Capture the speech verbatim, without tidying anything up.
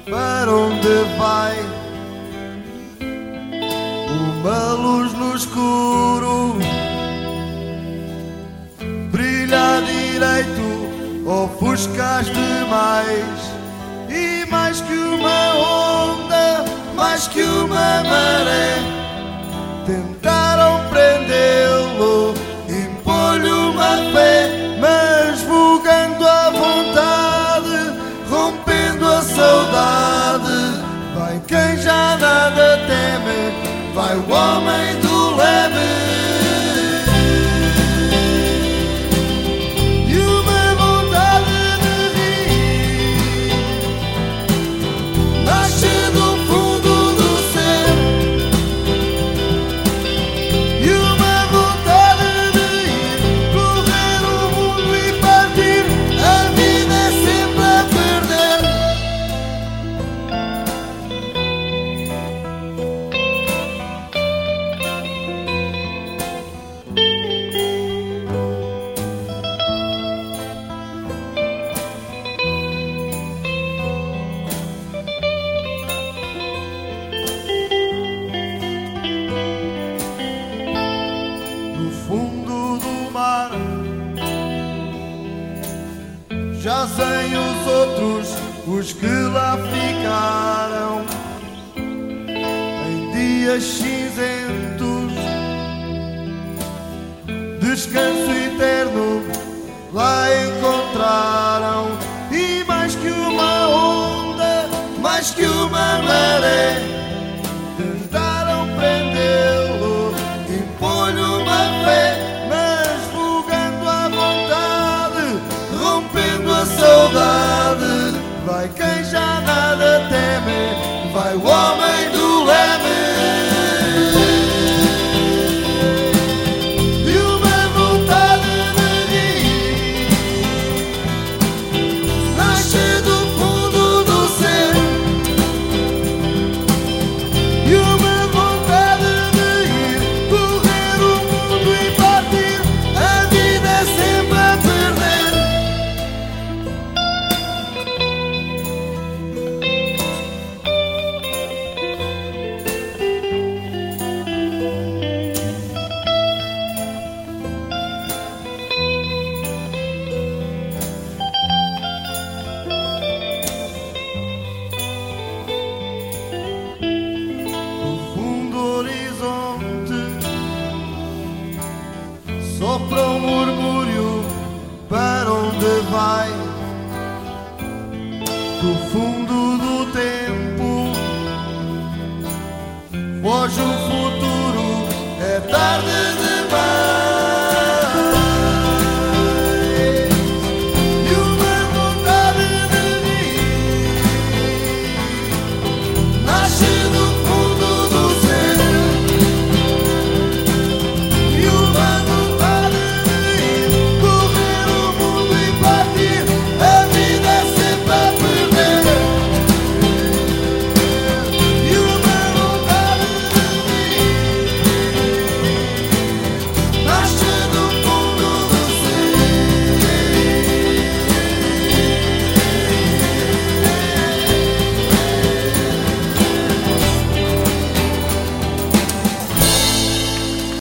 Para onde vai uma luz no escuro? Brilha direito, ofuscaste mais. E mais que uma onda, mais que uma maré, tentaram prendê-lo, impor-lhe uma fé, mas vogando à vontade, rompendo a saudade. Vai quem já nada teme, vai o homem do leme. E uma vontade de rir nasce do fundo do ser. E uma vontade de ir correr o mundo e partir. A vida é sempre a perder. No fundo do mar jazem os outros, os que lá ficaram em dias cinzentos. Descanso eterno lá encontraram. E mais que uma onda, mais que uma maré,